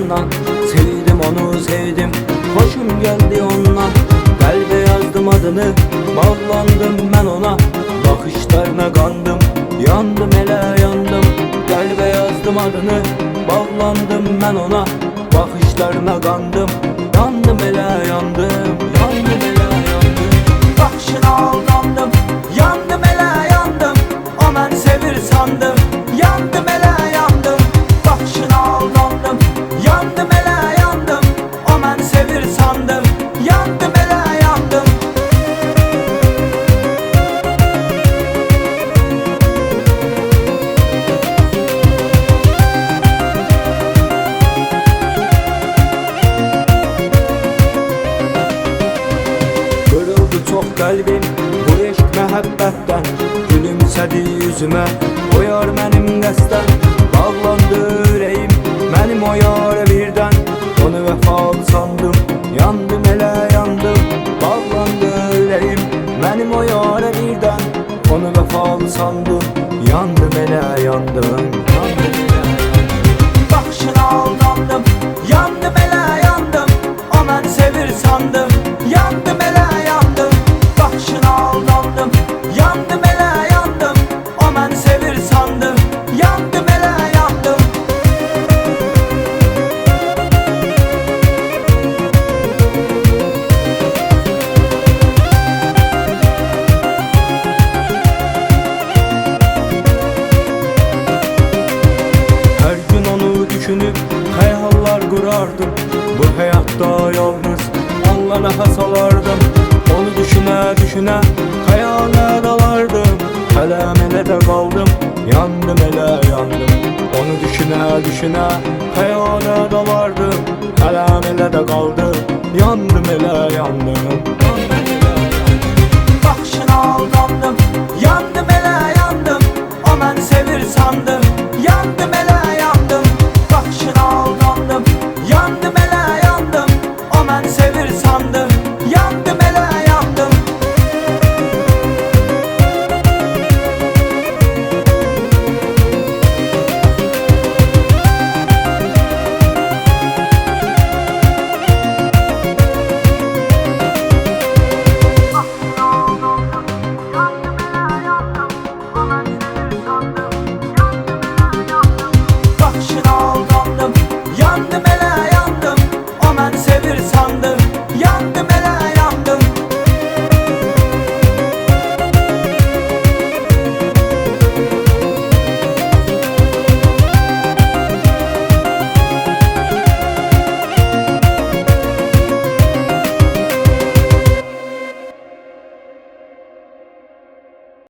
ondan. Sevdim onu sevdim, hoşum geldi ondan. Kalbe yazdım adını, bağlandım ben ona. Bakışlarına kandım, yandım hele yandım. Kalbe yazdım adını, bağlandım ben ona. Bakışlarına kandım, yandım hele yandım. Yandım hele yandım. Bakışına aldandım, yandım hele yandım. O men sevir sandım, yandım hele yandım. Bakışına aldandım, yandım hele yandım. O men sevir sandım, yandım hele yandım. Çok kalbim bu eşk məhəbbətdən. Gülümsədi yüzümə o yar mənim qəsdən. Bağlandı ürəyim mənim o yara birdən. Onu vəfalı sandım, yandım elə yandım. Bağlandı ürəyim mənim o yara birdən. Onu vəfalı sandım, yandım elə yandım. Yandım elə yandım. Baxışına aldandım, yandım elə yandım. O mən sevir sandım, yandım elə yandım. Bakışına aldandım, yandım elə yandım. O mən sevir sandım, yandım elə yandım. Her gün onu düşünüp hayallar kurardım. Bu hayatta yalnız onunla nefes alardım. Onu düşünə düşünə xəyala dalardım. Hələm elə də qaldım, yandım elə yandım. Onu düşünə düşünə xəyala dalardım. Hələm elə də qaldım, yandım elə yandım. Baxışına aldandım, yandım elə yandım. O mən sevir sandım,